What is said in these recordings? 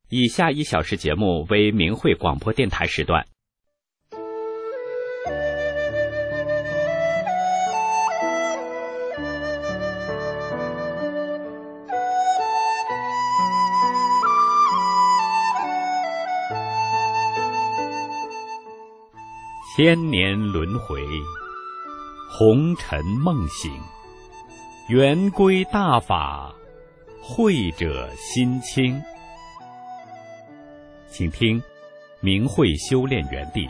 以下1小时节目为明慧广播电台时段。千年轮回，红尘梦醒，圆归大法，慧者心清。请听明慧修炼园地。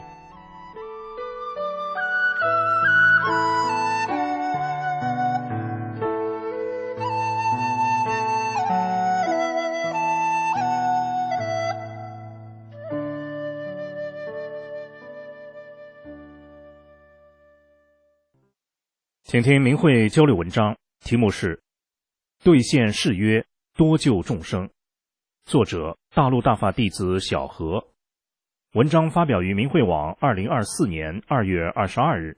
请听明慧交流文章，题目是兑现誓约，多救众生。作者大陆大法弟子小何。文章发表于明慧网2024年2月22日。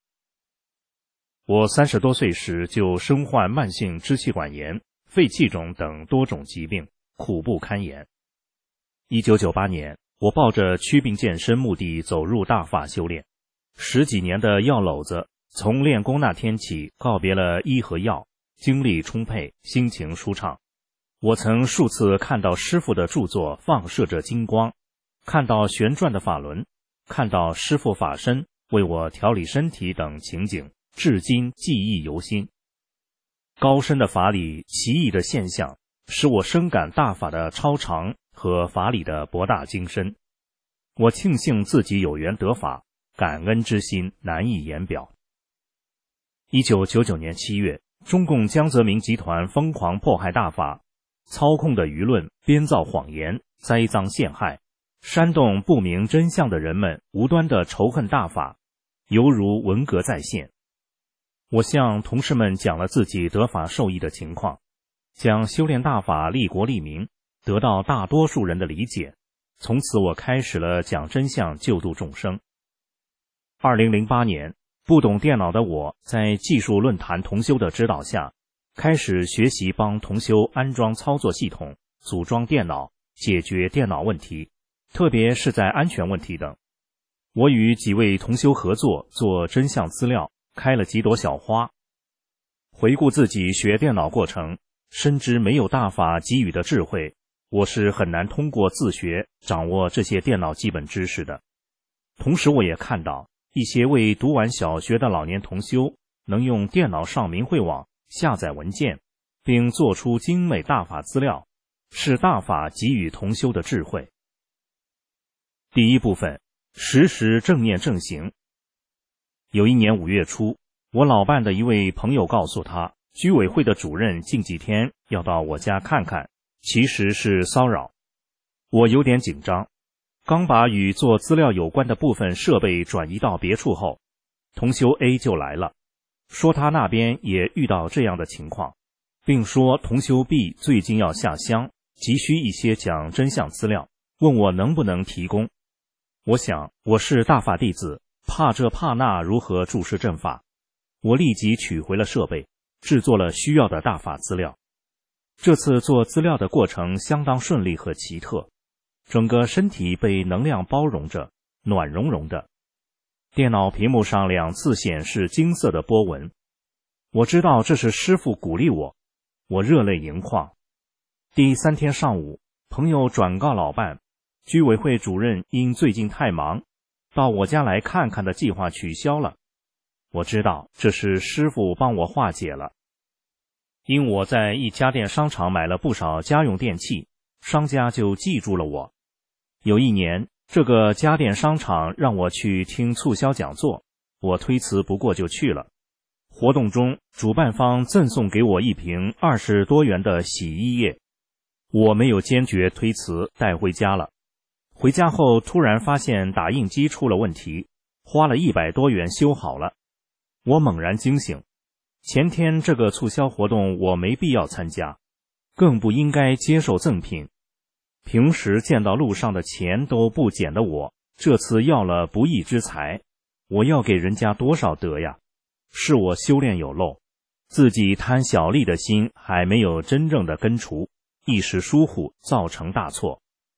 我30多岁时就身患慢性支气管炎、肺气肿等多种疾病，苦不堪言。1998年，我抱着祛病健身目的走入大法修炼，10几年的药篓子，从练功那天起告别了医和药，精力充沛，心情舒畅。我曾数次看到师父的著作放射着金光，看到旋转的法轮，看到师父法身为我调理身体等情景，至今记忆犹新。高深的法理，奇异的现象，使我深感大法的超常和法理的博大精深。我庆幸自己有缘得法，感恩之心难以言表。1999年7月，中共江泽民集团疯狂迫害大法，操控的舆论编造谎言，栽赃陷害，煽动不明真相的人们无端的仇恨大法，犹如文革再现。我向同事们讲了自己得法受益的情况，将修炼大法利国利民，得到大多数人的理解。从此我开始了讲真相救度众生。2008年，不懂电脑的我在技术论坛同修的指导下，开始学习帮同修安装操作系统，组装电脑，解决电脑问题，特别是在安全问题等。我与几位同修合作做真相资料，开了几朵小花。回顾自己学电脑过程，深知没有大法给予的智慧，我是很难通过自学掌握这些电脑基本知识的。同时我也看到一些未读完小学的老年同修能用电脑上明慧网下载文件，并做出精美大法资料，是大法给予同修的智慧。第一部分，时时正念正行。有一年5月初，我老伴的一位朋友告诉他，居委会的主任近几天要到我家看看，其实是骚扰。我有点紧张，刚把与做资料有关的部分设备转移到别处后，同修 A 就来了，说他那边也遇到这样的情况，并说同修 B 最近要下乡，急需一些讲真相资料，问我能不能提供。我想我是大法弟子，怕这怕那如何注释正法，我立即取回了设备，制作了需要的大法资料。这次做资料的过程相当顺利和奇特，整个身体被能量包容着，暖融融的。电脑屏幕上2次显示金色的波纹，我知道这是师父鼓励我，我热泪盈眶。第3天上午，朋友转告老伴，居委会主任因最近太忙，到我家来看看的计划取消了。我知道这是师父帮我化解了。因我在一家电商场买了不少家用电器，商家就记住了我。有一年，这个家电商场让我去听促销讲座，我推辞不过就去了。活动中，主办方赠送给我一瓶20多元的洗衣液，我没有坚决推辞，带回家了。回家后突然发现打印机出了问题，花了100多元修好了。我猛然惊醒，前天这个促销活动我没必要参加，更不应该接受赠品。平时见到路上的钱都不捡的我，这次要了不义之财，我要给人家多少德呀？是我修炼有漏，自己贪小利的心还没有真正的根除，一时疏忽造成大错，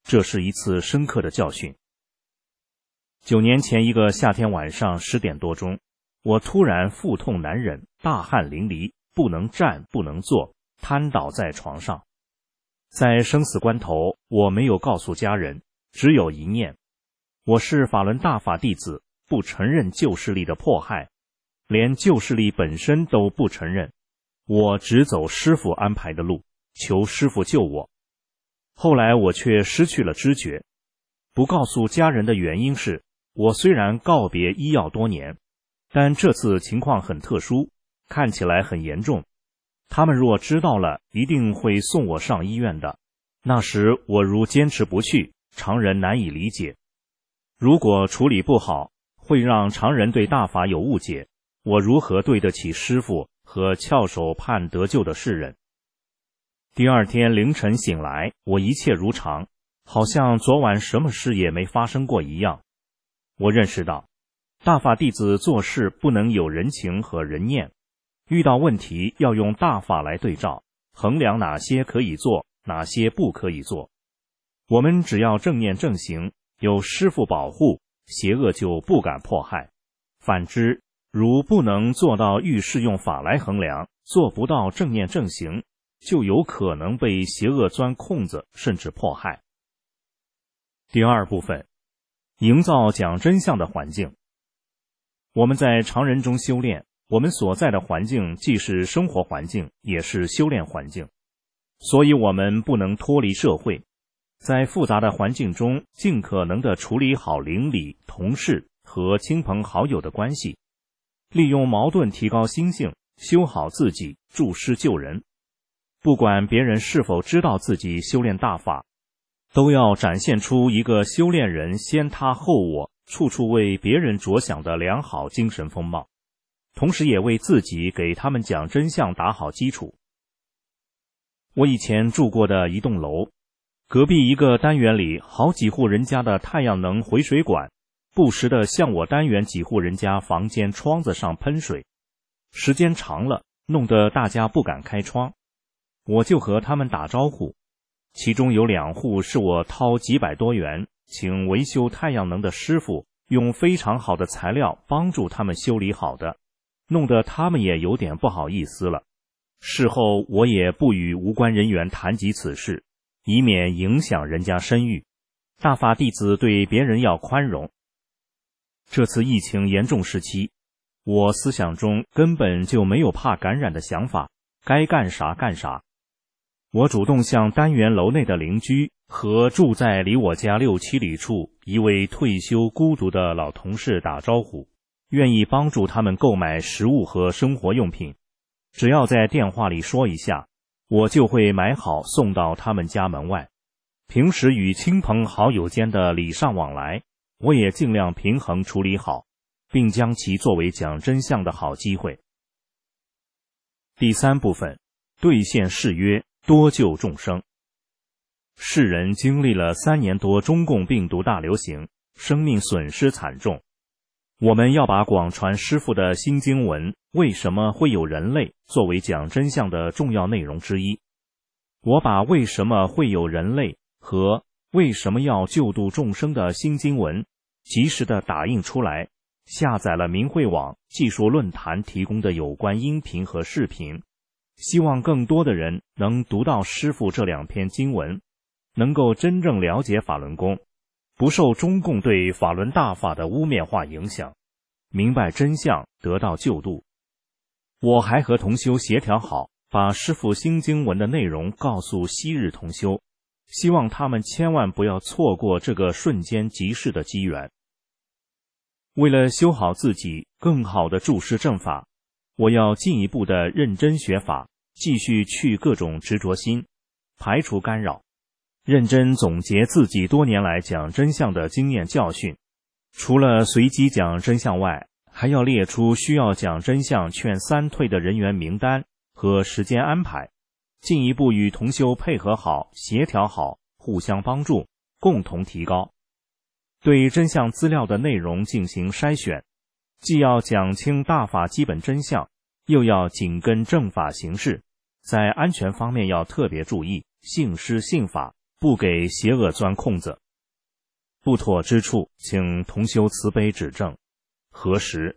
这是一次深刻的教训。9年前一个夏天晚上10点多钟，我突然腹痛难忍，大汗淋漓，不能站，不能坐，瘫倒在床上。在生死关头，我没有告诉家人，只有一念：我是法轮大法弟子，不承认旧势力的迫害，连旧势力本身都不承认。我只走师父安排的路，求师父救我。后来我却失去了知觉。不告诉家人的原因是，我虽然告别医药多年，但这次情况很特殊，看起来很严重。他们若知道了，一定会送我上医院的。那时我如坚持不去，常人难以理解。如果处理不好，会让常人对大法有误解，我如何对得起师父和翘首盼得救的世人？第二天凌晨醒来，我一切如常，好像昨晚什么事也没发生过一样。我认识到，大法弟子做事不能有人情和人念，遇到问题要用大法来对照，衡量哪些可以做，哪些不可以做。我们只要正念正行，有师父保护，邪恶就不敢迫害。反之，如不能做到遇事用法来衡量，做不到正念正行，就有可能被邪恶钻空子，甚至迫害。第二部分，营造讲真相的环境。我们在常人中修炼，我们所在的环境既是生活环境，也是修炼环境，所以我们不能脱离社会，在复杂的环境中尽可能地处理好邻里、同事和亲朋好友的关系，利用矛盾提高心性，修好自己，助师救人。不管别人是否知道自己修炼大法，都要展现出一个修炼人先他后我，处处为别人着想的良好精神风貌，同时也为自己给他们讲真相打好基础。我以前住过的一栋楼，隔壁一个单元里好几户人家的太阳能回水管，不时地向我单元几户人家房间窗子上喷水，时间长了，弄得大家不敢开窗。我就和他们打招呼，其中有2户是我掏几百多元请维修太阳能的师傅用非常好的材料帮助他们修理好的，弄得他们也有点不好意思了。事后我也不与无关人员谈及此事，以免影响人家声誉。大法弟子对别人要宽容。这次疫情严重时期，我思想中根本就没有怕感染的想法，该干啥干啥。我主动向单元楼内的邻居和住在离我家6、7里处一位退休孤独的老同事打招呼，愿意帮助他们购买食物和生活用品。只要在电话里说一下，我就会买好送到他们家门外。平时与亲朋好友间的礼尚往来，我也尽量平衡处理好，并将其作为讲真相的好机会。第3部分，兑现誓约，多救众生。世人经历了3年多中共病毒大流行，生命损失惨重。我们要把广传师父的新经文为什么会有人类作为讲真相的重要内容之一。我把为什么会有人类和为什么要救度众生的新经文及时地打印出来，下载了明慧网技术论坛提供的有关音频和视频，希望更多的人能读到师父这2篇经文，能够真正了解法轮功，不受中共对法轮大法的污蔑化影响，明白真相，得到救度。我还和同修协调好，把师父新经文的内容告诉昔日同修，希望他们千万不要错过这个瞬间即逝的机缘。为了修好自己，更好的注释正法，我要进一步的认真学法，继续去各种执着心，排除干扰，认真总结自己多年来讲真相的经验教训。除了随机讲真相外，还要列出需要讲真相劝3退的人员名单和时间安排，进一步与同修配合好，协调好，互相帮助，共同提高。对真相资料的内容进行筛选，既要讲清大法基本真相，又要紧跟正法行事，在安全方面要特别注意，信师信法， 不给邪恶钻空子。不妥之处，请同修慈悲指正，核实。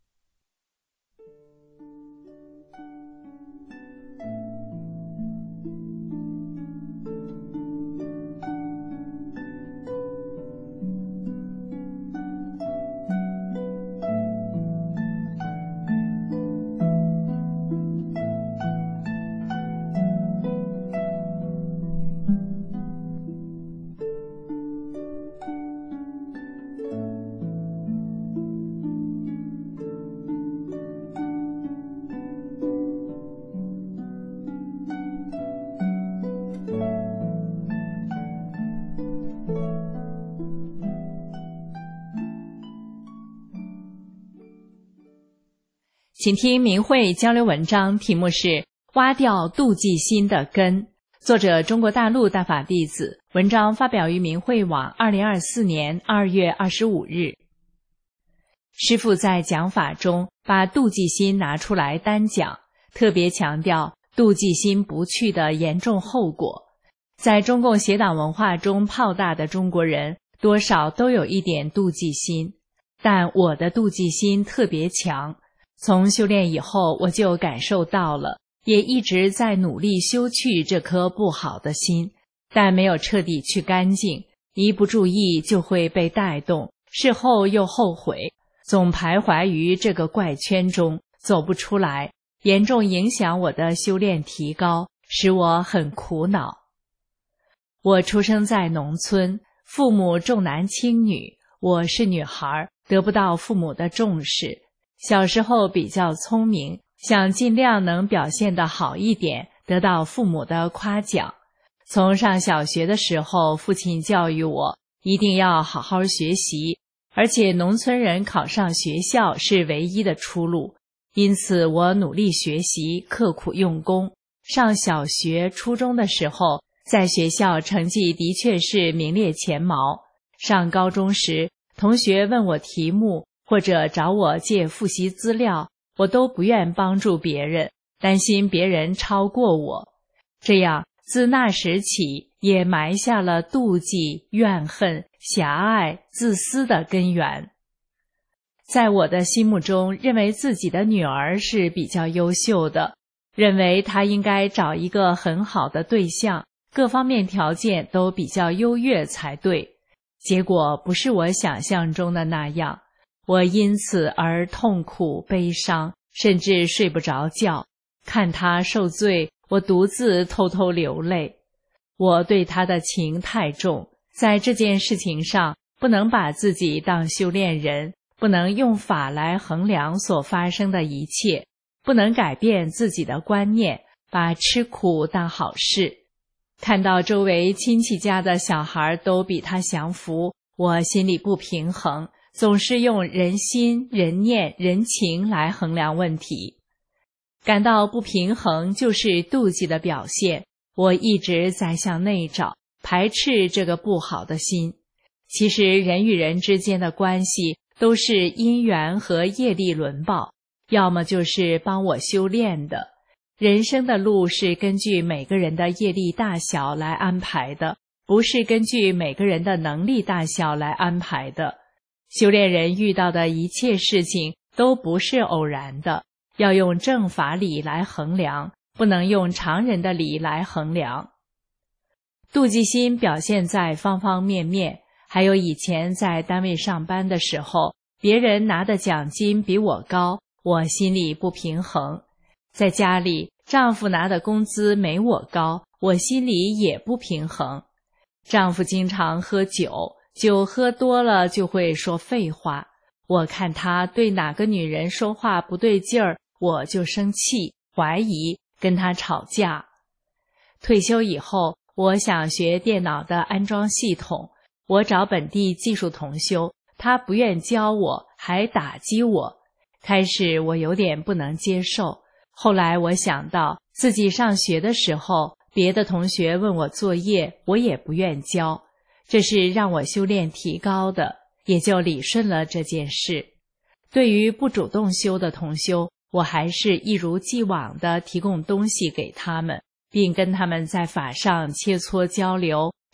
请听明慧交流文章，题目是挖掉妒忌心的根，作者中国大陆大法弟子，文章发表于明慧网2024年2月25日。师父在讲法中把妒忌心拿出来单讲，特别强调妒忌心不去的严重后果。在中共邪党文化中泡大的中国人，多少都有一点妒忌心，但我的妒忌心特别强。从修炼以后，我就感受到了，也一直在努力修去这颗不好的心，但没有彻底去干净，一不注意就会被带动，事后又后悔，总徘徊于这个怪圈中，走不出来，严重影响我的修炼提高，使我很苦恼。我出生在农村，父母重男轻女，我是女孩，得不到父母的重视。小时候比较聪明，想尽量能表现得好一点，得到父母的夸奖。从上小学的时候，父亲教育我一定要好好学习，而且农村人考上学校是唯一的出路。因此我努力学习，刻苦用功。上小学、初中的时候，在学校成绩的确是名列前茅。上高中时，同学问我题目，或者找我借复习资料，我都不愿帮助别人，担心别人超过我。这样自那时起，也埋下了妒忌、怨恨、狭隘、自私的根源。在我的心目中，认为自己的女儿是比较优秀的，认为她应该找一个很好的对象，各方面条件都比较优越才对。结果不是我想象中的那样，我因此而痛苦悲伤，甚至睡不着觉。看他受罪，我独自偷偷流泪。我对他的情太重，在这件事情上不能把自己当修炼人，不能用法来衡量所发生的一切，不能改变自己的观念，把吃苦当好事。看到周围亲戚家的小孩都比他享福，我心里不平衡，总是用人心、人念、人情来衡量问题。感到不平衡就是妒忌的表现，我一直在向内找，排斥这个不好的心。其实人与人之间的关系都是因缘和业力轮报，要么就是帮我修炼的。人生的路是根据每个人的业力大小来安排的，不是根据每个人的能力大小来安排的。修炼人遇到的一切事情都不是偶然的，要用正法理来衡量，不能用常人的理来衡量。妒忌心表现在方方面面，还有以前在单位上班的时候，别人拿的奖金比我高，我心里不平衡。在家里，丈夫拿的工资没我高，我心里也不平衡。丈夫经常喝酒，酒喝多了就会说废话，我看他对哪个女人说话不对劲儿，我就生气、怀疑，跟他吵架。退休以后，我想学电脑的安装系统，我找本地技术同修，他不愿教我，还打击我。开始我有点不能接受，后来我想到自己上学的时候，别的同学问我作业，我也不愿教，这是让我修炼提高的，也就理顺了这件事。对于不主动修的同修，我还是一如既往地提供东西给他们，并跟他们在法上切磋交流，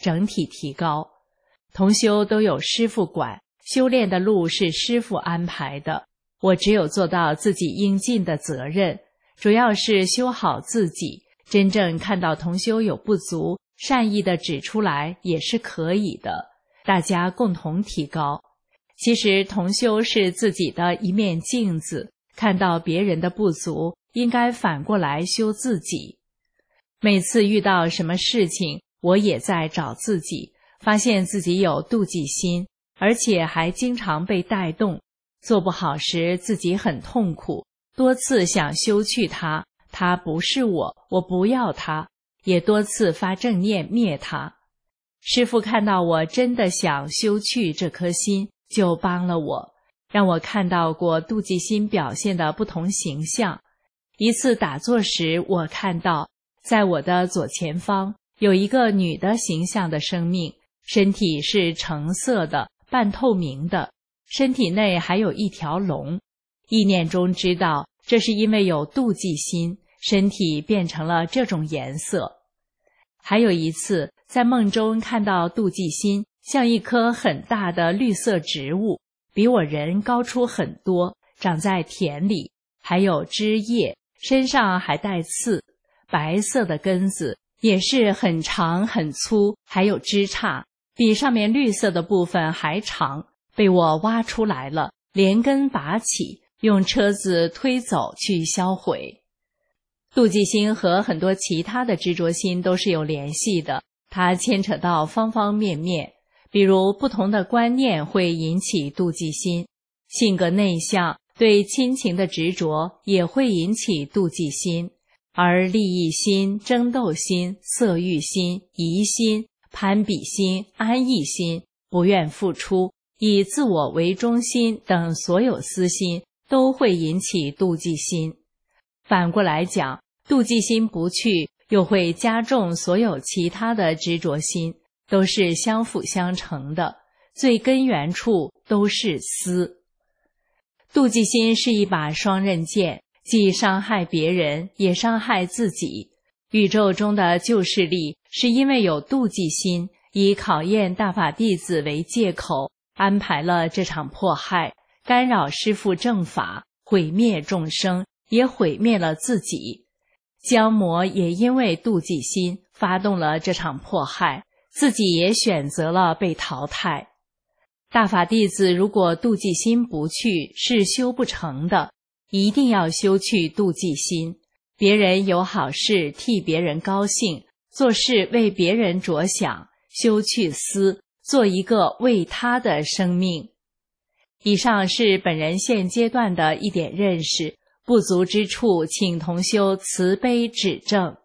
整体提高。同修都有师父管，修炼的路是师父安排的，我只有做到自己应尽的责任，主要是修好自己，真正看到同修有不足，善意的指出来也是可以的，大家共同提高。其实同修是自己的一面镜子，看到别人的不足，应该反过来修自己。每次遇到什么事情，我也在找自己，发现自己有妒忌心，而且还经常被带动，做不好时自己很痛苦，多次想修去它，它不是我，我不要它，也多次发正念灭它。师父看到我真的想修去这颗心，就帮了我，让我看到过妒忌心表现的不同形象。一次打坐时，我看到在我的左前方有一个女的形象的生命，身体是橙色的，半透明的，身体内还有一条龙。意念中知道这是因为有妒忌心，身体变成了这种颜色。还有一次在梦中看到妒忌心像一棵很大的绿色植物，比我人高出很多，长在田里，还有枝叶，身上还带刺，白色的根子也是很长很粗，还有枝杈，比上面绿色的部分还长，被我挖出来了，连根拔起，用车子推走去销毁。妒忌心和很多其他的执着心都是有联系的，它牵扯到方方面面。比如不同的观念会引起妒忌心，性格内向，对亲情的执着也会引起妒忌心，而利益心、争斗心、色欲心、疑心、攀比心、安逸心、不愿付出、以自我为中心等所有私心都会引起妒忌心。反过来讲，妒忌心不去，又会加重所有其他的执着心，都是相辅相成的，最根源处都是私。妒忌心是一把双刃剑，既伤害别人，也伤害自己。宇宙中的救世力是因为有妒忌心，以考验大法弟子为借口，安排了这场迫害，干扰师父正法，毁灭众生，也毁灭了自己。降魔也因为妒忌心发动了这场迫害，自己也选择了被淘汰。大法弟子如果妒忌心不去，是修不成的，一定要修去妒忌心。别人有好事，替别人高兴，做事为别人着想，修去私，做一个为他的生命。以上是本人现阶段的一点认识，不足之处，请同修慈悲指正。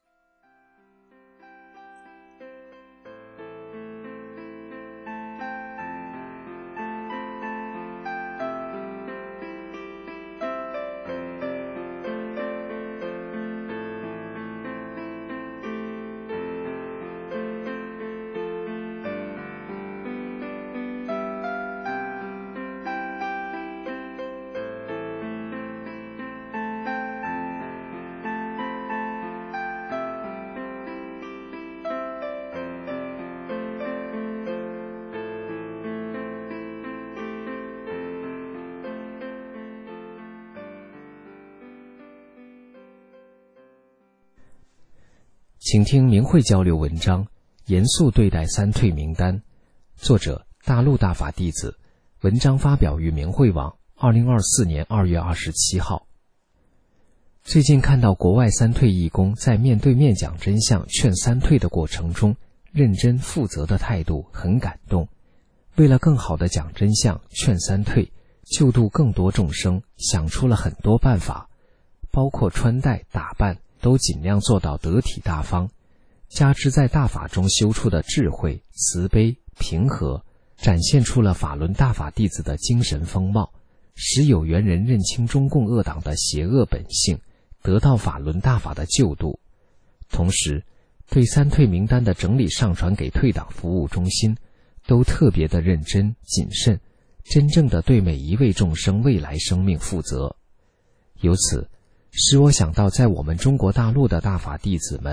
请听明慧交流文章，严肃对待三退名单，作者大陆大法弟子，文章发表于明慧网2024年2月27号。最近看到国外三退义工在面对面讲真相劝三退的过程中，认真负责的态度很感动。为了更好地讲真相劝三退，救度更多众生，想出了很多办法，包括穿戴打扮都尽量做到得体大方，加之在大法中修出的智慧、慈悲、平和，展现出了法轮大法弟子的精神风貌，使有缘人认清中共恶党的邪恶本性，得到法轮大法的救度。同时对三退名单的整理上传给退党服务中心，都特别的认真谨慎，真正的对每一位众生未来生命负责。由此使我想到，在我们中国大陆的大法弟子们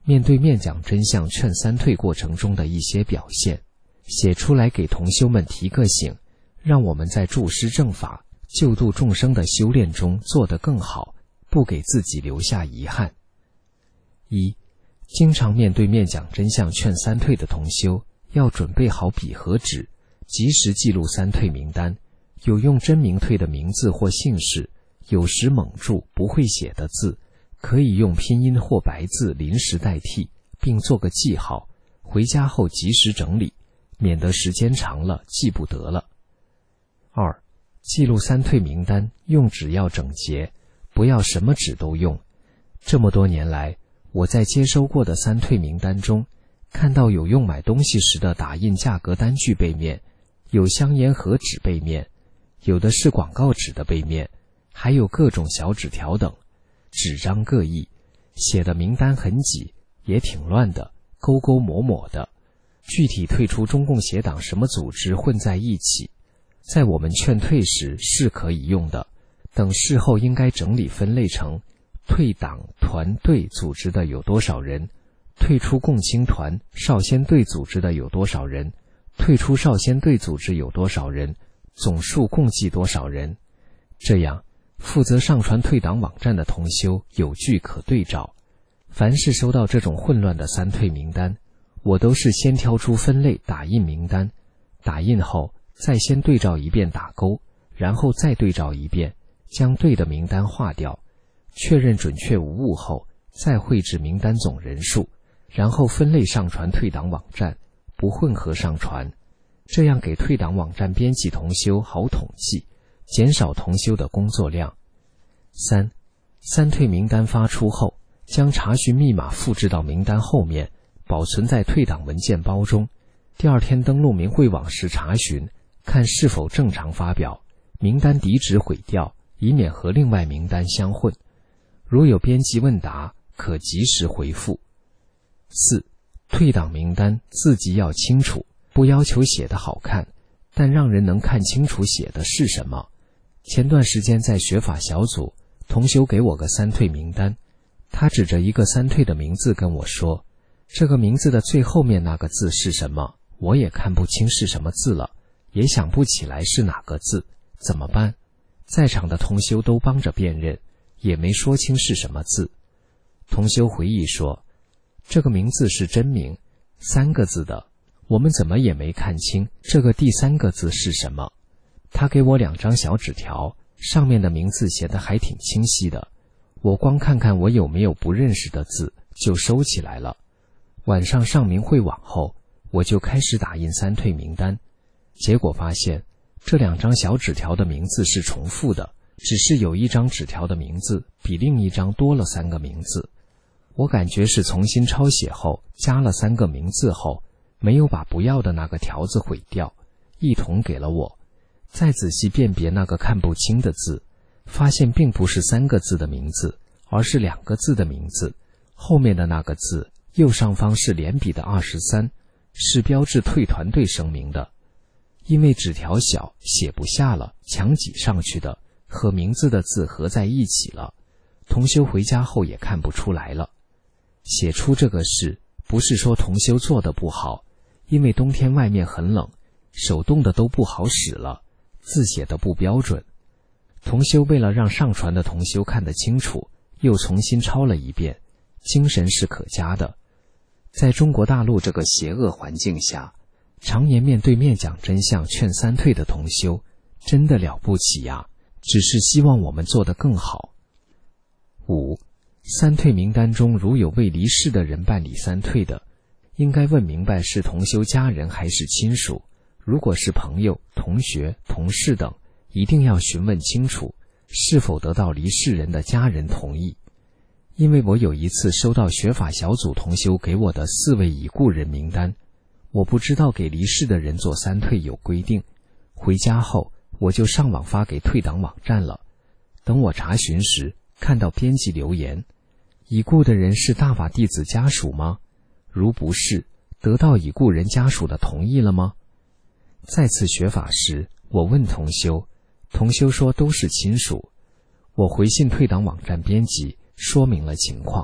面对面讲真相劝三退过程中的一些表现，写出来给同修们提个醒，让我们在助师正法、救度众生的修炼中做得更好，不给自己留下遗憾。一、经常面对面讲真相劝三退的同修，要准备好笔和纸，及时记录三退名单，有用真名退的名字或姓氏，有时蒙住不会写的字，可以用拼音或白字临时代替，并做个记号，回家后及时整理，免得时间长了记不得了。二、记录三退名单，用纸要整洁，不要什么纸都用。这么多年来，我在接收过的三退名单中，看到有用买东西时的打印价格单据背面，有香烟盒纸背面，有的是广告纸的背面，还有各种小纸条等，纸张各异，写的名单很挤，也挺乱的，勾勾抹抹的，具体退出中共邪党什么组织混在一起，在我们劝退时是可以用的，等事后应该整理分类成退党团队组织的有多少人，退出共青团少先队组织的有多少人，退出少先队组织有多少人，总数共计多少人。这样负责上传退党网站的同修有据可对照。凡是收到这种混乱的三退名单，我都是先挑出分类打印名单，打印后再先对照一遍打勾，然后再对照一遍，将对的名单划掉，确认准确无误后，再绘制名单总人数，然后分类上传退党网站，不混合上传，这样给退党网站编辑同修好统计，减少同修的工作量。三、三退名单发出后，将查询密码复制到名单后面，保存在退党文件包中，第二天登录明慧网时查询，看是否正常发表，名单底址毁掉，以免和另外名单相混。如有编辑问答，可及时回复。四、退党名单字迹要清楚，不要求写得好看，但让人能看清楚写的是什么。前段时间在学法小组，同修给我个三退名单，他指着一个三退的名字跟我说，这个名字的最后面那个字是什么？我也看不清是什么字了，也想不起来是哪个字，怎么办？在场的同修都帮着辨认，也没说清是什么字。同修回忆说，这个名字是真名，3个字的，我们怎么也没看清这个第3个字是什么。他给我2张小纸条，上面的名字写得还挺清晰的，我光看看我有没有不认识的字就收起来了。晚上上明慧网后，我就开始打印三退名单，结果发现这2张小纸条的名字是重复的，只是有一张纸条的名字比另一张多了3个名字。我感觉是重新抄写后加了3个名字后，没有把不要的那个条子毁掉，一同给了我。再仔细辨别那个看不清的字，发现并不是3个字的名字，而是2个字的名字，后面的那个字右上方是连笔的23，是标志退团队声明的。因为纸条小写不下了，强挤上去的，和名字的字合在一起了，同修回家后也看不出来了。写出这个事不是说同修做得不好，因为冬天外面很冷，手动的都不好使了，字写得不标准。同修为了让上传的同修看得清楚，又重新抄了一遍，精神是可嘉的。在中国大陆这个邪恶环境下，常年面对面讲真相劝三退的同修真的了不起呀，只是希望我们做得更好。5. 三退名单中如有为离世的人办理三退的，应该问明白是同修家人还是亲属，如果是朋友、同学、同事等，一定要询问清楚是否得到离世人的家人同意。因为我有一次收到学法小组同修给我的4位已故人名单，我不知道给离世的人做三退有规定，回家后我就上网发给退党网站了。等我查询时，看到编辑留言，已故的人是大法弟子家属吗？如不是，得到已故人家属的同意了吗？再次学法时，我问同修，同修说都是亲属。我回信退党网站编辑说明了情况，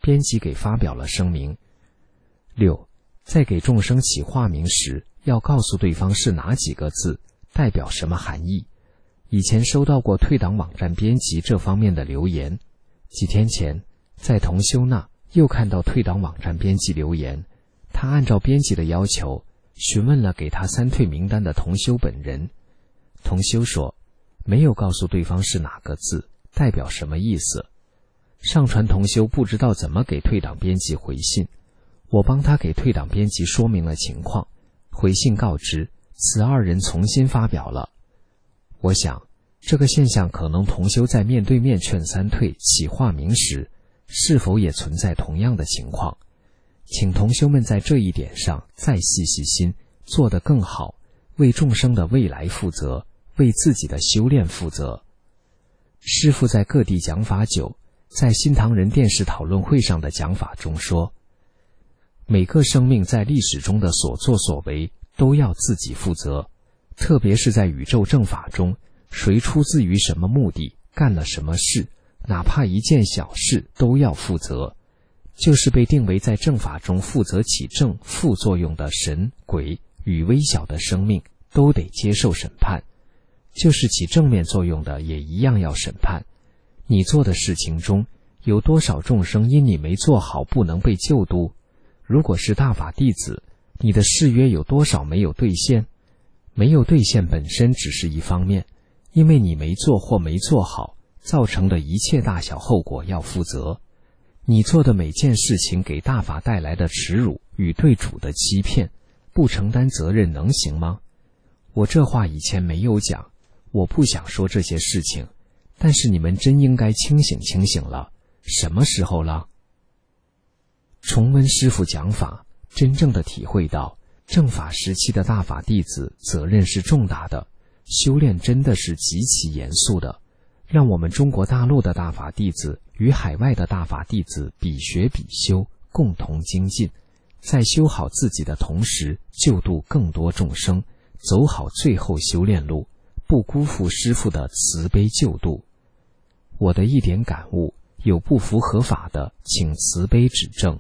编辑给发表了声明。6. 在给众生起化名时，要告诉对方是哪几个字，代表什么含义。以前收到过退档网站编辑这方面的留言，几天前在同修那又看到退档网站编辑留言，他按照编辑的要求询问了给他删退名单的同修本人。同修说没有告诉对方是哪个字，代表什么意思。上传同修不知道怎么给退档编辑回信，我帮他给退档编辑说明了情况，回信告知此二人重新发表了。我想这个现象可能同修在面对面劝删退起化名时，是否也存在同样的情况。请同修们在这一点上再细细心，做得更好，为众生的未来负责，为自己的修炼负责。师父在各地讲法久，在新唐人电视讨论会上的讲法中说，每个生命在历史中的所作所为都要自己负责，特别是在宇宙正法中，谁出自于什么目的，干了什么事，哪怕一件小事都要负责。就是被定为在正法中负责起正副作用的神、鬼与微小的生命都得接受审判，就是起正面作用的也一样要审判。你做的事情中有多少众生因你没做好不能被救度？如果是大法弟子，你的誓约有多少没有兑现？没有兑现本身只是一方面，因为你没做或没做好，造成的一切大小后果要负责。你做的每件事情给大法带来的耻辱与对主的欺骗，不承担责任能行吗？我这话以前没有讲，我不想说这些事情，但是你们真应该清醒清醒了。什么时候了？重温师父讲法，真正的体会到正法时期的大法弟子责任是重大的，修炼真的是极其严肃的。让我们中国大陆的大法弟子与海外的大法弟子比学比修，共同精进，在修好自己的同时救度更多众生，走好最后修炼路，不辜负师父的慈悲救度。我的一点感悟，有不符合法的，请慈悲指正。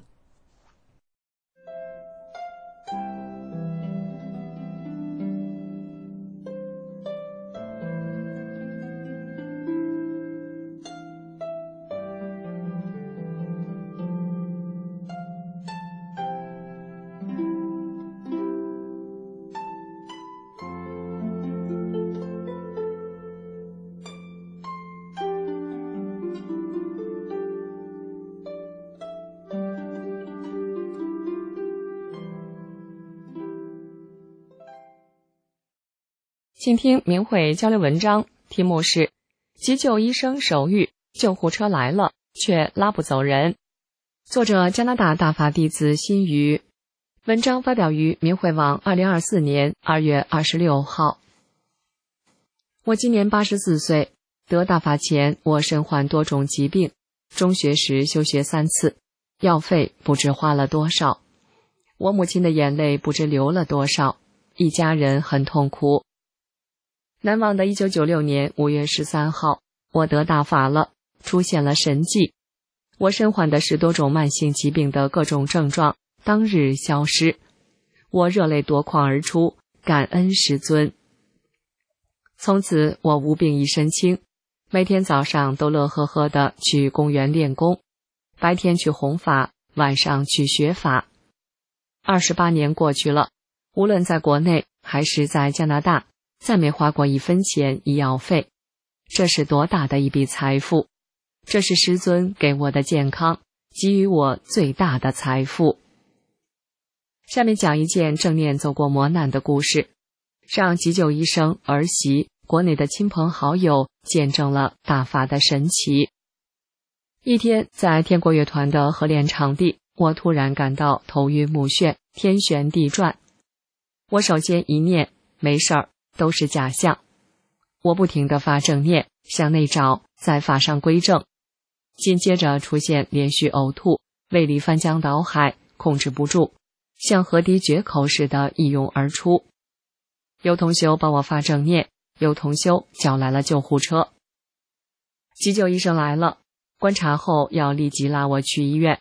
请听明慧交流文章，题目是急救医生手谕，救护车来了却拉不走人。作者加拿大大法弟子辛瑜，文章发表于明慧网2024年2月26号。我今年84岁，得大法前我身患多种疾病，中学时休学3次，药费不知花了多少，我母亲的眼泪不知流了多少，一家人很痛苦。难忘的1996年5月13号，我得大法了，出现了神迹。我身患的10多种慢性疾病的各种症状当日消失，我热泪夺眶而出，感恩师尊。从此我无病一身轻，每天早上都乐呵呵地去公园练功，白天去弘法，晚上去学法。28年过去了，无论在国内还是在加拿大，再没花过1分钱医药费，这是多大的一笔财富！这是师尊给我的健康，给予我最大的财富。下面讲一件正念走过磨难的故事，让急救医生、儿媳、国内的亲朋好友见证了大法的神奇。一天，在天国乐团的合练场地，我突然感到头晕目眩，天旋地转。我首先一念，没事儿，都是假象。我不停地发正念，向内找，在法上归正。紧接着出现连续呕吐，胃里翻江倒海，控制不住，像河堤决口似的一涌而出。有同修帮我发正念，有同修叫来了救护车。急救医生来了，观察后要立即拉我去医院，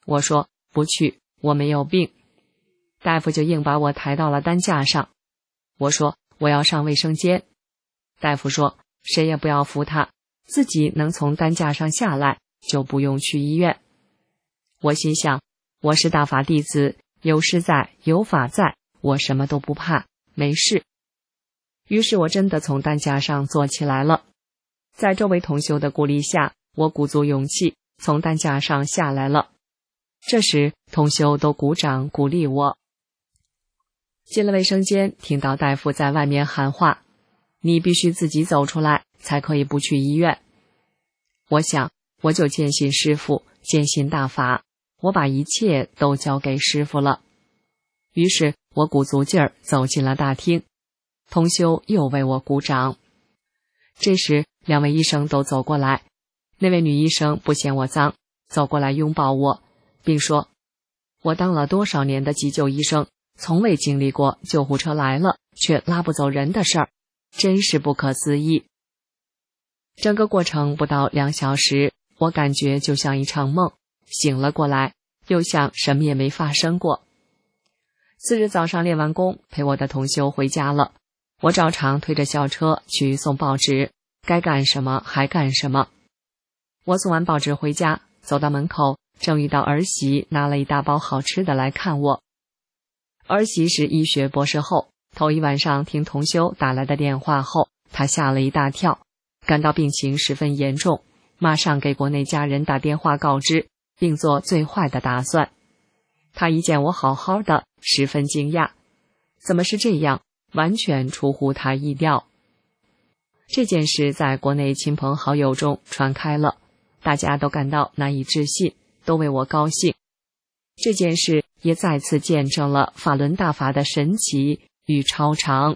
我说不去，我没有病。大夫就硬把我抬到了担架上。我说我要上卫生间。大夫说谁也不要扶他，自己能从担架上下来就不用去医院。我心想，我是大法弟子，有师在，有法在，我什么都不怕，没事。于是我真的从担架上坐起来了。在周围同修的鼓励下，我鼓足勇气从担架上下来了。这时同修都鼓掌鼓励我。进了卫生间，听到大夫在外面喊话，你必须自己走出来，才可以不去医院。我想，我就坚信师父，坚信大法，我把一切都交给师父了。于是我鼓足劲儿走进了大厅，同修又为我鼓掌。这时2位医生都走过来，那位女医生不嫌我脏，走过来拥抱我，并说，我当了多少年的急救医生，从未经历过救护车来了却拉不走人的事儿，真是不可思议。整个过程不到2小时，我感觉就像一场梦，醒了过来，又像什么也没发生过。次日早上练完功，陪我的同修回家了。我照常推着校车去送报纸，该干什么还干什么。我送完报纸回家，走到门口，正遇到儿媳拿了一大包好吃的来看我。儿媳是医学博士后，头一晚上听同修打来的电话后，她吓了一大跳，感到病情十分严重，马上给国内家人打电话告知，并做最坏的打算。她一见我好好的，十分惊讶，怎么是这样，完全出乎她意料。这件事在国内亲朋好友中传开了，大家都感到难以置信，都为我高兴。这件事也再次见证了法轮大法的神奇与超常。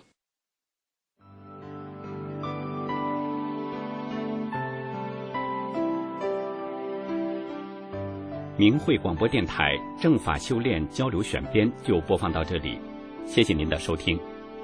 明慧广播电台正法修炼交流选编就播放到这里，谢谢您的收听。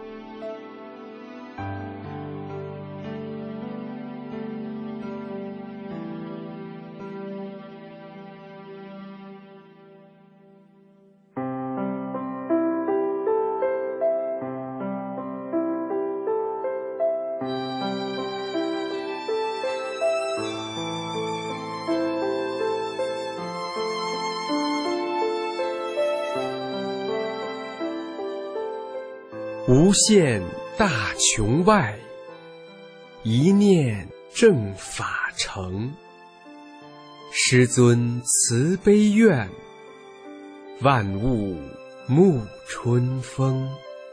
无限大穹外，一念正法成。师尊慈悲愿，万物沐春风。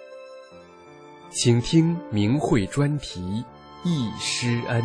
请听明慧专题忆师恩。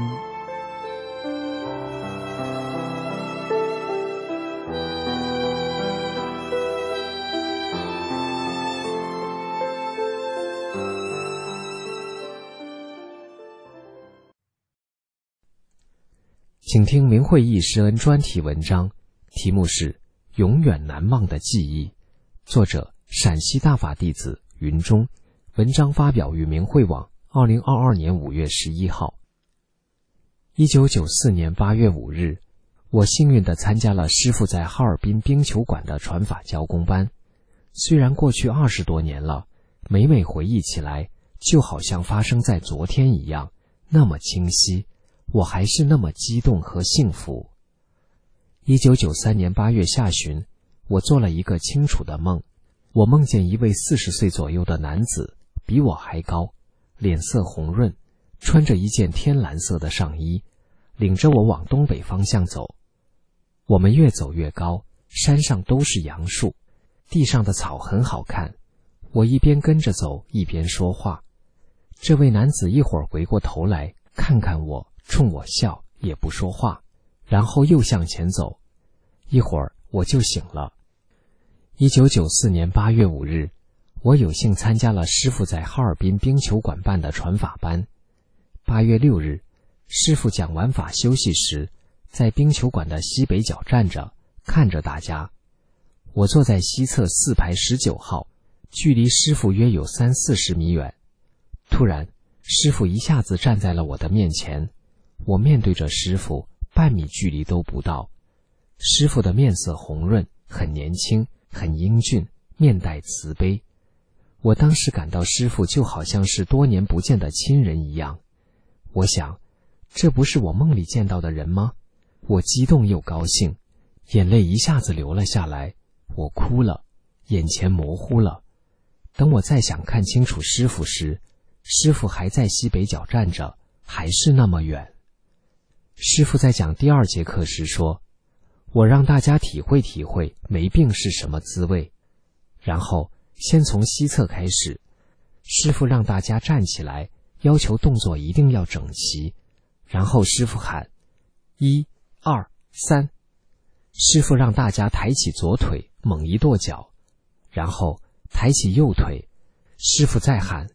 请听明慧忆师恩专题文章，题目是《永远难忘的记忆》，作者陕西大法弟子云中，文章发表于明慧网2022年5月11号。1994年8月5日，我幸运地参加了师父在哈尔滨冰球馆的传法教功班。虽然过去20多年了，每每回忆起来，就好像发生在昨天一样，那么清晰，我还是那么激动和幸福。1993年8月下旬，我做了一个清楚的梦，我梦见一位40岁左右的男子，比我还高，脸色红润，穿着一件天蓝色的上衣，领着我往东北方向走。我们越走越高，山上都是杨树，地上的草很好看。我一边跟着走，一边说话。这位男子一会儿回过头来看看我，冲我笑，也不说话，然后又向前走。一会儿我就醒了。1994年8月5日，我有幸参加了师父在哈尔滨冰球馆办的传法班。8月6日，师父讲完法休息时，在冰球馆的西北角站着，看着大家。我坐在西侧4排19号，距离师父约有30-40米远。突然，师父一下子站在了我的面前，我面对着师父，半米距离都不到。师父的面色红润， 很年轻，很英俊，面带慈悲。我当时感到师父就好像是多年不见的亲人一样。我想，这不是我梦里见到的人吗？我激动又高兴，眼泪一下子流了下来，我哭了，眼前模糊了。等我再想看清楚师父时，师父还在西北角站着，还是那么远。师父在讲第2节课时说，我让大家体会体会没病是什么滋味。然后先从西侧开始，师父让大家站起来，要求动作一定要整齐。然后师父喊1、2、3，师父让大家抬起左腿，猛一跺脚，然后抬起右腿，师父再喊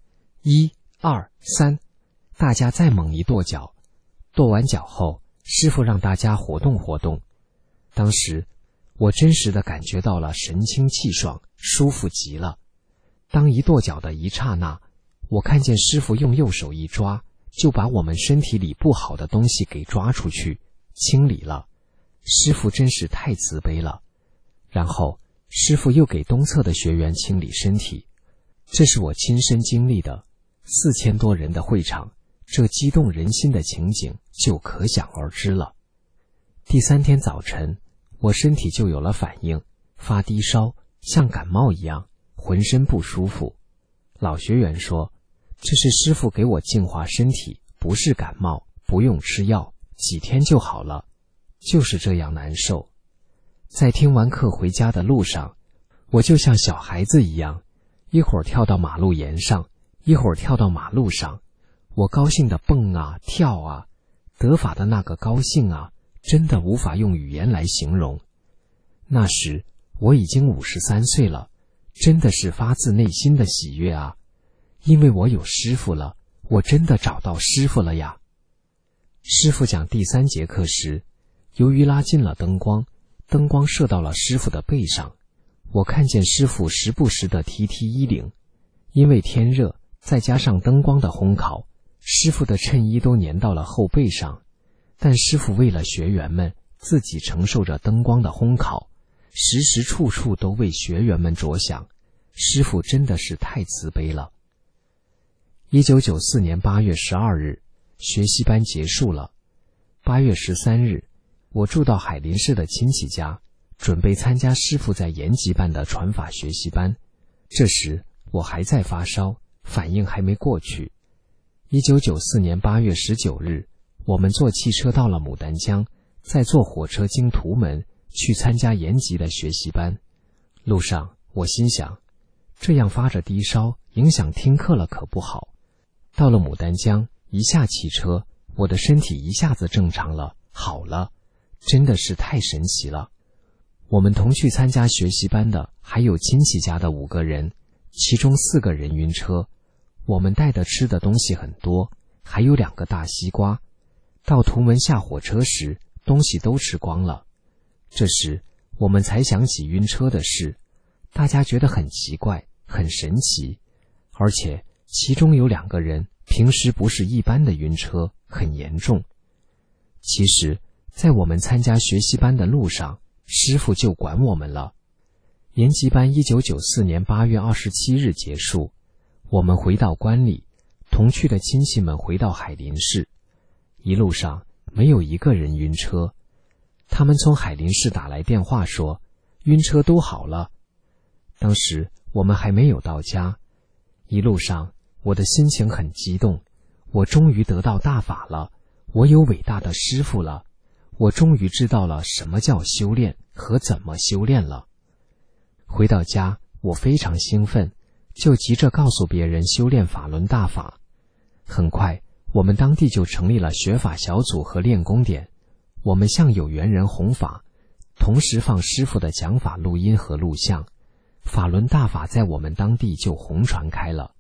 1、2、3，大家再猛一跺脚。跺完脚后，师父让大家活动活动。当时我真实地感觉到了神清气爽，舒服极了。当一跺脚的一刹那，我看见师父用右手一抓，就把我们身体里不好的东西给抓出去，清理了。师父真是太慈悲了。然后师父又给东侧的学员清理身体，这是我亲身经历的。4000多人的会场，这激动人心的情景就可想而知了。第3天早晨，我身体就有了反应，发低烧，像感冒一样，浑身不舒服。老学员说，这是师父给我净化身体，不是感冒，不用吃药，几天就好了，就是这样难受。在听完课回家的路上，我就像小孩子一样，一会儿跳到马路沿上，一会儿跳到马路上，我高兴地蹦啊跳啊，得法的那个高兴啊，真的无法用语言来形容。那时我已经53岁了，真的是发自内心的喜悦啊，因为我有师父了，我真的找到师父了呀。师父讲第3节课时，由于拉近了灯光射到了师父的背上，我看见师父时不时地踢衣领，因为天热，再加上灯光的烘烤，师父的衬衣都粘到了后背上。但师父为了学员们，自己承受着灯光的烘烤，时时处处都为学员们着想，师父真的是太慈悲了。1994年8月12日，学习班结束了。8月13日，我住到海林市的亲戚家，准备参加师父在延吉办的传法学习班。这时我还在发烧，反应还没过去。1994年8月19日，我们坐汽车到了牡丹江，再坐火车经图门去参加延吉的学习班。路上我心想，这样发着低烧，影响听课了可不好。到了牡丹江，一下汽车，我的身体一下子正常了，好了，真的是太神奇了。我们同去参加学习班的还有亲戚家的5个人，其中4个人晕车。我们带的吃的东西很多，还有2个大西瓜。到图门下火车时，东西都吃光了。这时我们才想起晕车的事，大家觉得很奇怪，很神奇，而且其中有2个人平时不是一般的晕车，很严重。其实在我们参加学习班的路上，师父就管我们了。延吉班1994年8月27日结束，我们回到关里，同去的亲戚们回到海林市。一路上没有一个人晕车，他们从海林市打来电话说，晕车都好了。当时我们还没有到家，一路上我的心情很激动，我终于得到大法了，我有伟大的师父了，我终于知道了什么叫修炼和怎么修炼了。回到家，我非常兴奋，就急着告诉别人修炼法轮大法。很快，我们当地就成立了学法小组和练功点，我们向有缘人弘法，同时放师父的讲法录音和录像，法轮大法在我们当地就红传开了。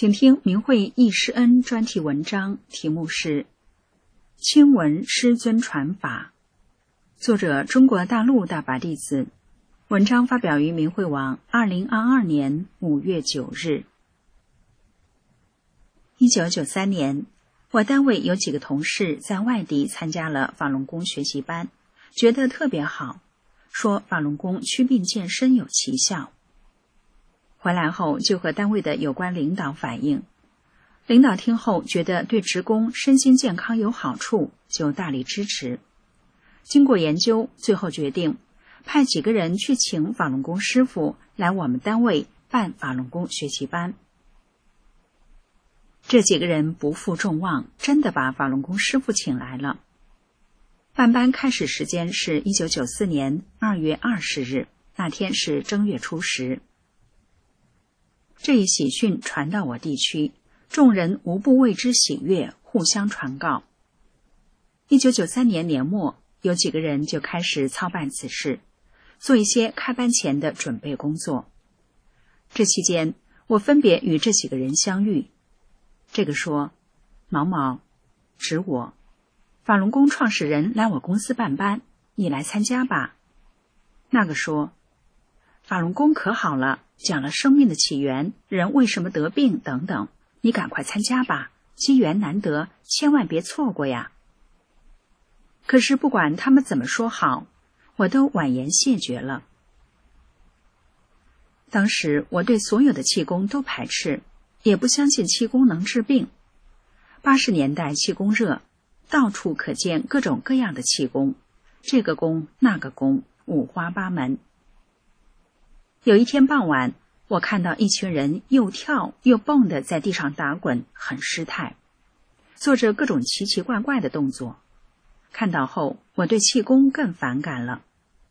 请听明慧忆师恩专题文章，题目是《清闻师尊传法》，作者中国大陆大法弟子，文章发表于明慧网2022年5月9日。1993年，我单位有几个同事在外地参加了法轮功学习班，觉得特别好，说法轮功祛病健身有奇效。回来后就和单位的有关领导反映，领导听后觉得对职工身心健康有好处，就大力支持。经过研究，最后决定派几个人去请法轮功师傅来我们单位办法轮功学习班。这几个人不负众望，真的把法轮功师傅请来了。办班开始时间是1994年2月20日，那天是正月初10。这一喜讯传到我地区，众人无不为之喜悦，互相传告。1993年年末，有几个人就开始操办此事，做一些开班前的准备工作。这期间，我分别与这几个人相遇。这个说：“毛毛，指我，法轮功创始人来我公司办班，你来参加吧。”那个说：“法轮功可好了，讲了生命的起源，人为什么得病等等，你赶快参加吧，机缘难得，千万别错过呀。”可是不管他们怎么说好，我都婉言谢绝了。当时我对所有的气功都排斥，也不相信气功能治病。80年代气功热，到处可见各种各样的气功，这个功那个功，五花八门。有一天傍晚，我看到一群人又跳又蹦的在地上打滚，很失态，做着各种奇奇怪怪的动作。看到后，我对气功更反感了。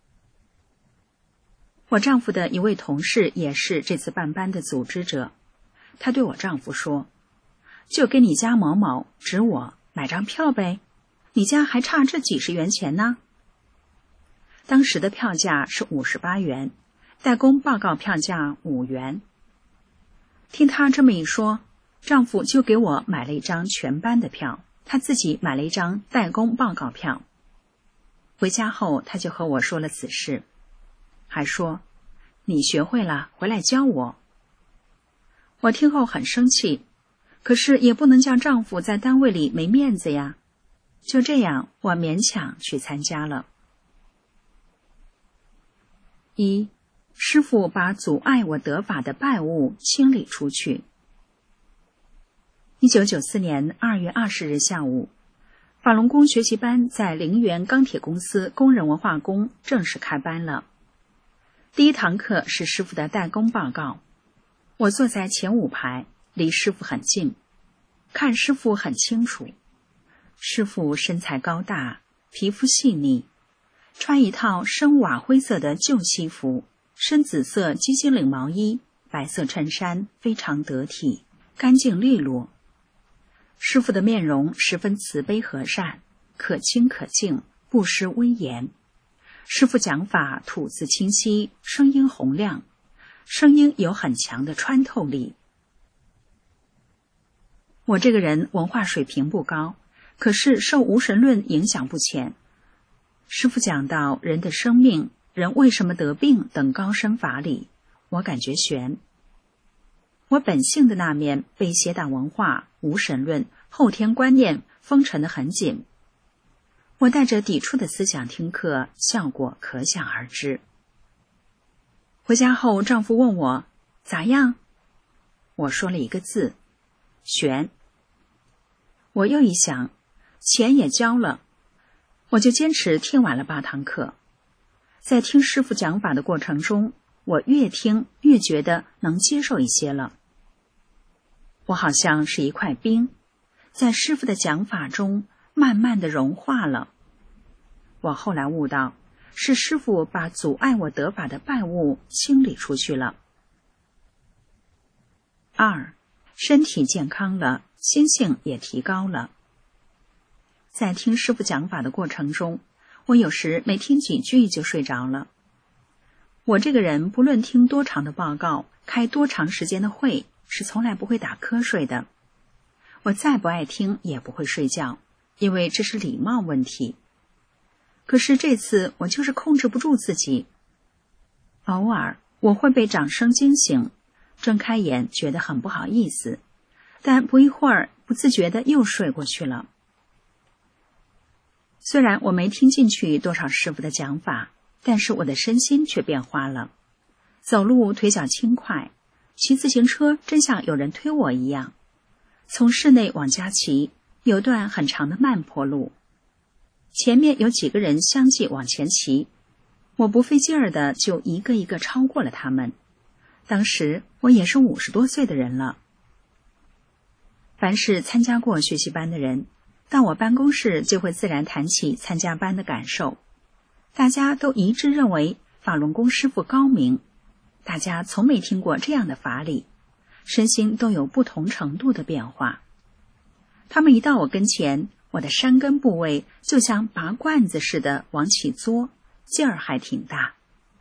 我丈夫的一位同事也是这次办班的组织者，他对我丈夫说：“就给你家某某，指我买张票呗，你家还差这几十元钱呢。”当时的票价是58元，代工报告票价5元。听他这么一说，丈夫就给我买了一张全班的票，他自己买了一张代工报告票。回家后，他就和我说了此事，还说：“你学会了，回来教我。”我听后很生气，可是也不能叫丈夫在单位里没面子呀。就这样，我勉强去参加了。1. 师父把阻碍我得法的败物清理出去。1994年2月20日下午，法轮功学习班在陵园钢铁公司工人文化宫正式开班了。第一堂课是师父的代工报告，我坐在前5排，离师父很近，看师父很清楚。师父身材高大，皮肤细腻，穿一套深瓦灰色的旧西服，深紫色鸡心领毛衣，白色衬衫，非常得体，干净利落。师父的面容十分慈悲和善，可亲可敬，不失威严。师父讲法吐字清晰，声音洪亮，声音有很强的穿透力。我这个人文化水平不高，可是受无神论影响不浅。师父讲到人的生命，人为什么得病等高深法理，我感觉悬。我本性的那面被邪党文化、无神论、后天观念封沉得很紧。我带着抵触的思想听课，效果可想而知。回家后，丈夫问我咋样，我说了一个字：悬。我又一想，钱也交了，我就坚持听完了8堂课。在听师父讲法的过程中，我越听越觉得能接受一些了。我好像是一块冰，在师父的讲法中慢慢的融化了。我后来悟到，是师父把阻碍我得法的败物清理出去了。2. 身体健康了，心性也提高了。在听师父讲法的过程中，我有时没听几句就睡着了。我这个人不论听多长的报告，开多长时间的会， 是从来不会打瞌睡的。我再不爱听也不会睡觉，因为这是礼貌问题。可是这次我就是控制不住自己。偶尔我会被掌声惊醒，睁开眼觉得很不好意思，但不一会儿不自觉地又睡过去了。虽然我没听进去多少师傅的讲法，但是我的身心却变化了。走路腿脚轻快，骑自行车真像有人推我一样。从室内往家骑，有段很长的慢坡路，前面有几个人相继往前骑，我不费劲儿的就一个一个超过了他们。当时我也是50多岁的人了。凡是参加过学习班的人，到我办公室就会自然谈起参加班的感受。大家都一致认为法轮功师傅高明，大家从没听过这样的法理，身心都有不同程度的变化。他们一到我跟前，我的山根部位就像拔罐子似的往起嘬，劲儿还挺大。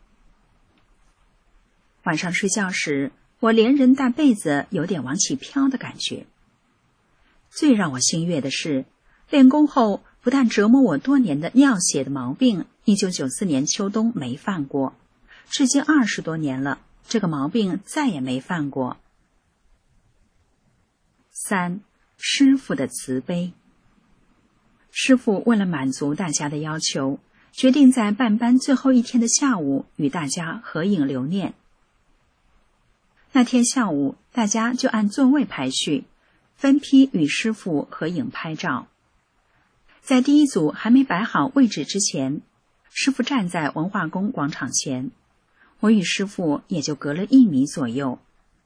晚上睡觉时，我连人带被子有点往起飘的感觉。最让我心悦的是，练功后不但折磨我多年的尿血的毛病，1994年秋冬没犯过，至今20多年了，这个毛病再也没犯过。3. 师父的慈悲。师父为了满足大家的要求，决定在办班最后一天的下午与大家合影留念。那天下午，大家就按座位排序，分批与师父合影拍照。在第一组还没摆好位置之前，师父站在文化宫广场前，我与师父也就隔了1米左右。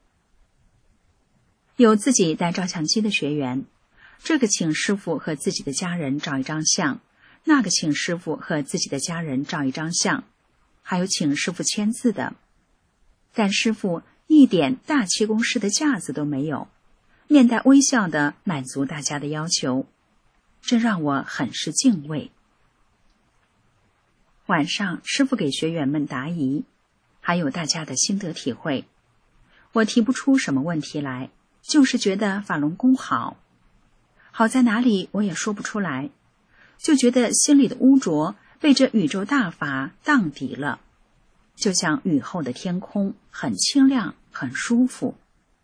有自己带照相机的学员，这个请师父和自己的家人照一张相，那个请师父和自己的家人照一张相，还有请师父签字的。但师父一点大气功师的架子都没有，面带微笑地满足大家的要求，这让我很是敬畏。晚上师父给学员们答疑，还有大家的心得体会。我提不出什么问题来，就是觉得法轮功好在哪里我也说不出来，就觉得心里的污浊被这宇宙大法荡涤了，就像雨后的天空，很清亮，很舒服。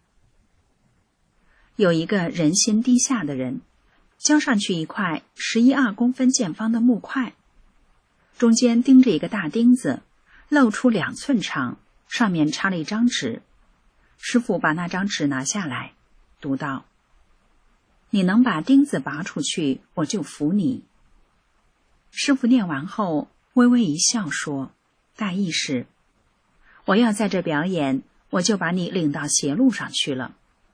有一个人心低下的人，交上去一块11.2公分见方的木块，中间钉着一个大钉子，露出2寸长，上面插了一张纸。师父把那张纸拿下来，读道：你能把钉子拔出去，我就服你。师父念完后微微一笑说，大意是，我要在这表演，我就把你领到邪路上去了。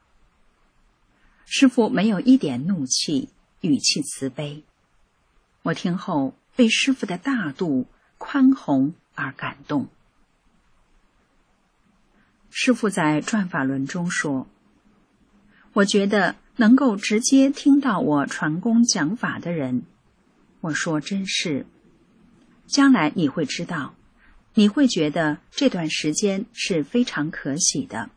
师父没有一点怒气，语气慈悲。我听后被师父的大度宽宏而感动。师父在转法轮中说，我觉得能够直接听到我传功讲法的人，我说真是，将来你会知道，你会觉得这段时间是非常可喜的。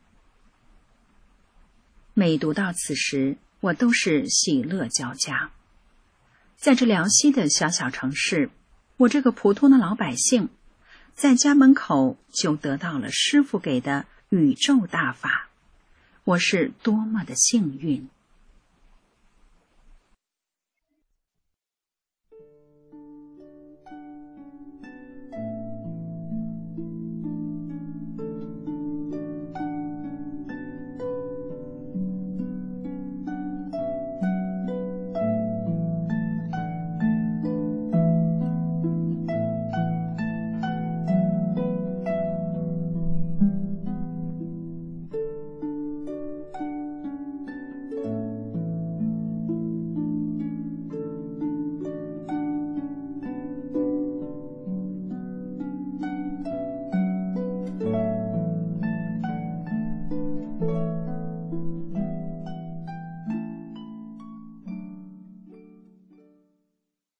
每读到此时，我都是喜乐交加。在这辽西的小小城市，我这个普通的老百姓，在家门口就得到了师父给的宇宙大法，我是多么的幸运。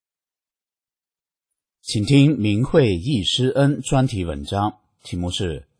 请听明慧忆师恩专题文章，题目是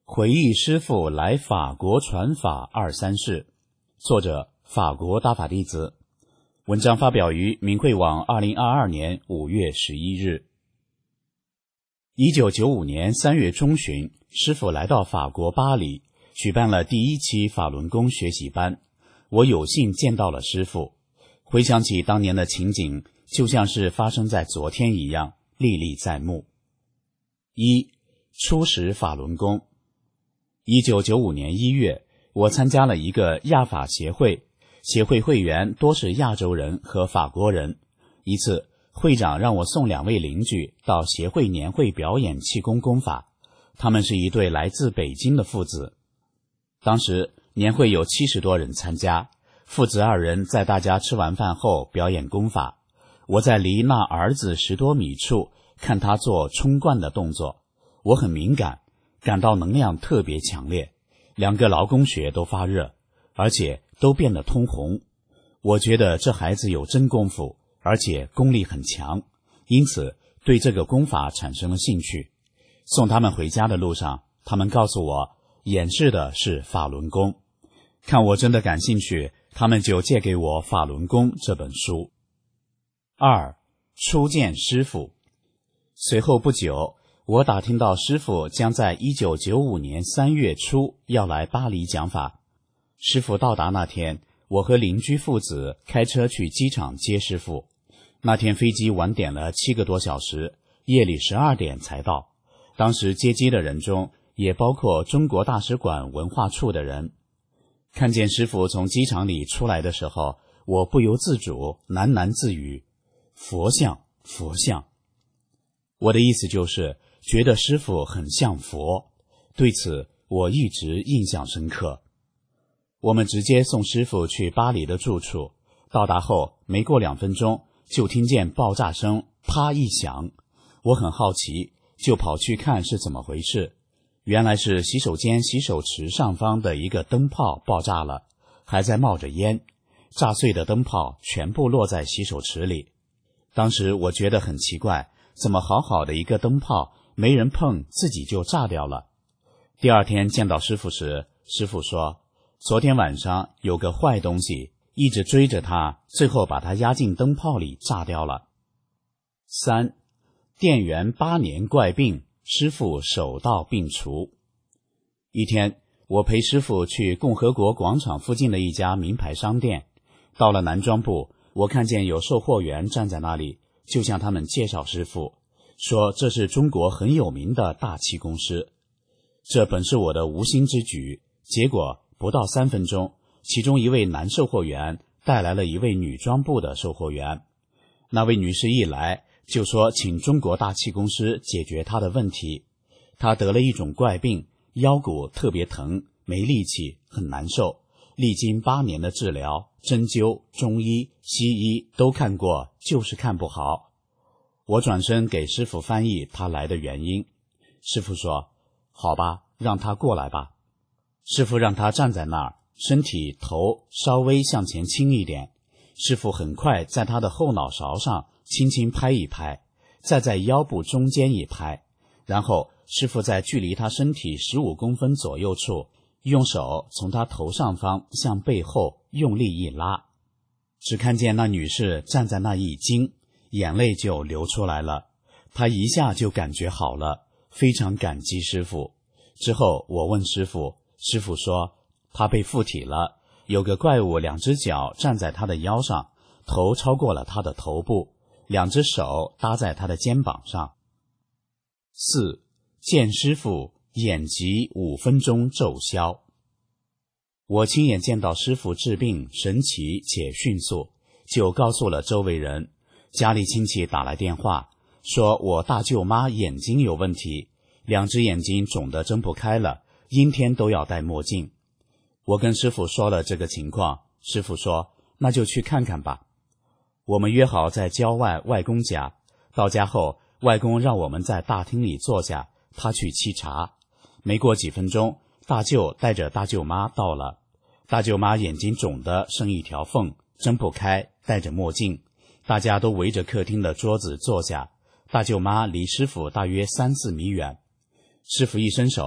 回忆师父来法国传法二三事，作者法国大法弟子。文章发表于明慧网2022年5月11日。1995年3月中旬，师父来到法国巴黎，举办了第一期法轮功学习班。我有幸见到了师父，回想起当年的情景，就像是发生在昨天一样，历历在目。一、初识法轮功。1995年1月，我参加了一个亚法协会，协会会员多是亚洲人和法国人。一次，会长让我送2位邻居到协会年会表演气功功法，他们是一对来自北京的父子。当时年会有70多人参加，父子2人在大家吃完饭后表演功法。我在离那儿子10多米处看他做冲冠的动作，我很敏感，感到能量特别强烈，2个劳宫穴都发热，而且都变得通红。我觉得这孩子有真功夫，而且功力很强，因此对这个功法产生了兴趣。送他们回家的路上，他们告诉我演示的是法轮功。看我真的感兴趣，他们就借给我《法轮功》这本书。2. 初见师父。随后不久，我打听到师父将在1995年3月初要来巴黎讲法。师父到达那天，我和邻居父子开车去机场接师父。那天飞机晚点了7个多小时，夜里12点才到。当时接机的人中也包括中国大使馆文化处的人。看见师父从机场里出来的时候，我不由自主喃喃自语：佛像，佛像。我的意思就是觉得师父很像佛，对此我一直印象深刻。我们直接送师父去巴黎的住处，到达后没过2分钟，就听见爆炸声啪一响。我很好奇，就跑去看是怎么回事。原来是洗手间洗手池上方的一个灯泡爆炸了，还在冒着烟，炸碎的灯泡全部落在洗手池里。当时我觉得很奇怪，怎么好好的一个灯泡没人碰，自己就炸掉了。第2天见到师父时，师父说昨天晚上有个坏东西一直追着他，最后把他压进灯泡里炸掉了。3. 店员8年怪病，师父手到病除。一天，我陪师父去共和国广场附近的一家名牌商店，到了男装部，我看见有售货员站在那里，就向他们介绍师父，说这是中国很有名的大气功师。这本是我的无心之举，结果不到3分钟，其中一位男售货员带来了一位女装部的售货员。那位女士一来就说请中国大气功师解决她的问题。她得了一种怪病，腰骨特别疼，没力气，很难受，历经8年的治疗，针灸、中医、西医都看过，就是看不好。我转身给师父翻译他来的原因。师父说好吧，让他过来吧。师父让他站在那儿，身体头稍微向前倾一点。师父很快在他的后脑勺上轻轻拍一拍，再在腰部中间一拍，然后师父在距离他身体15公分左右处，用手从他头上方向背后用力一拉。只看见那女士站在那一惊，眼泪就流出来了。她一下就感觉好了，非常感激师父。之后我问师父，师父说她被附体了，有个怪物2只脚站在她的腰上，头超过了她的头部，2只手搭在她的肩膀上。4. 见师父眼疾5分钟骤消。我亲眼见到师父治病神奇且迅速，就告诉了周围人。家里亲戚打来电话，说我大舅妈眼睛有问题，2只眼睛肿得睁不开了，阴天都要戴墨镜。我跟师父说了这个情况，师父说那就去看看吧。我们约好在郊外外公家，到家后外公让我们在大厅里坐下，他去沏茶。没过几分钟，大舅带着大舅妈到了。大舅妈眼睛肿得剩一条缝，睁不开，戴着墨镜。大家都围着客厅的桌子坐下，大舅妈离师父大约3-4米远。师父一伸手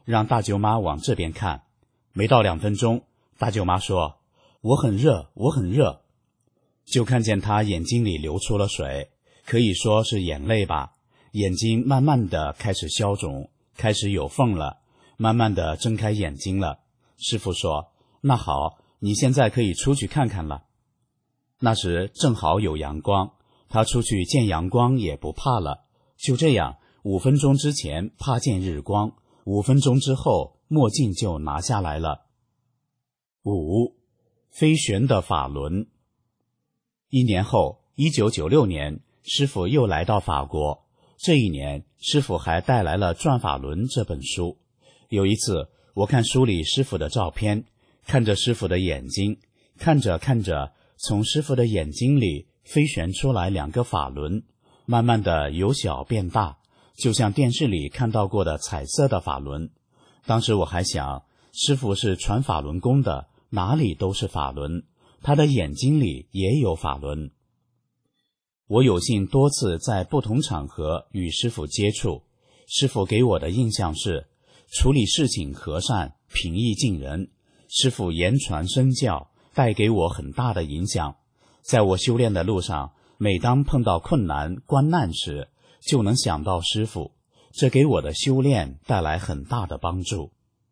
让大舅妈往这边看。没到2分钟，大舅妈说：“我很热，我很热。”就看见她眼睛里流出了水，可以说是眼泪吧。眼睛慢慢的开始消肿，开始有缝了，慢慢的睁开眼睛了。师父说：“那好，你现在可以出去看看了。”那时正好有阳光，他出去见阳光也不怕了。就这样，5分钟之前怕见日光，5分钟之后墨镜就拿下来了。5. 飞旋的法轮。1年后，1996年，师父又来到法国。这一年，师父还带来了《转法轮》这本书。有一次，我看书里师父的照片，看着师父的眼睛，看着看着，从师父的眼睛里飞旋出来2个法轮，慢慢的由小变大，就像电视里看到过的彩色的法轮。当时我还想，师父是传法轮功的，哪里都是法轮，他的眼睛里也有法轮。我有幸多次在不同场合与师父接触，师父给我的印象是处理事情和善，平易近人。师父言传身教，带给我很大的影响。在我修炼的路上，每当碰到困难关难时，就能想到师父，这给我的修炼带来很大的帮助。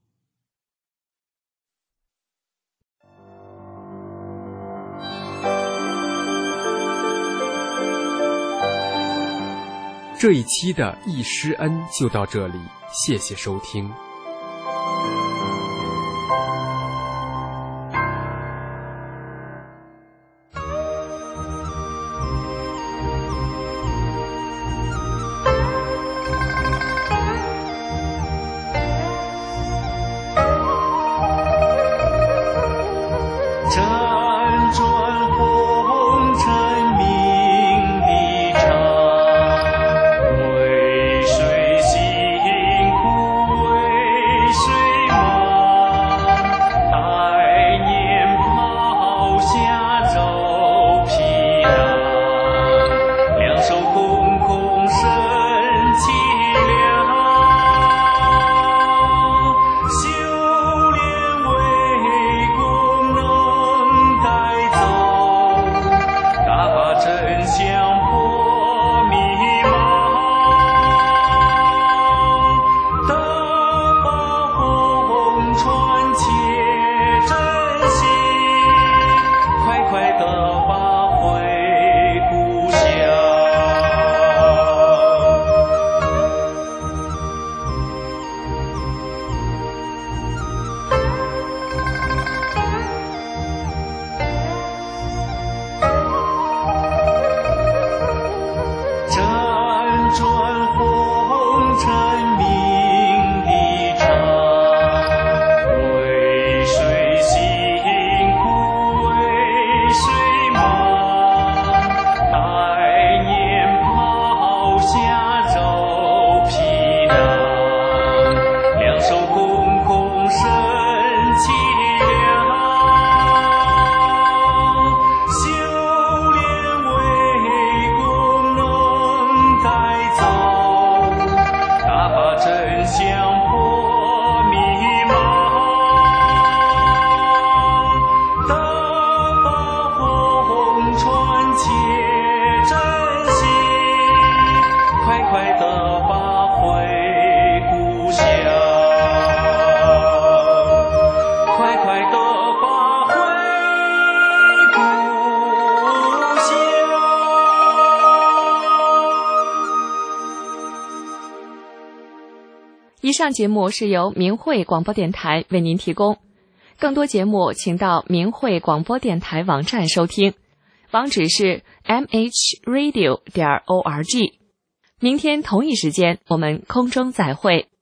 这一期的易师恩就到这里，谢谢收听。 以上节目是由明慧广播电台为您提供，更多节目请到明慧广播电台网站收听，网址是 mhradio.org。明天同一时间我们空中再会。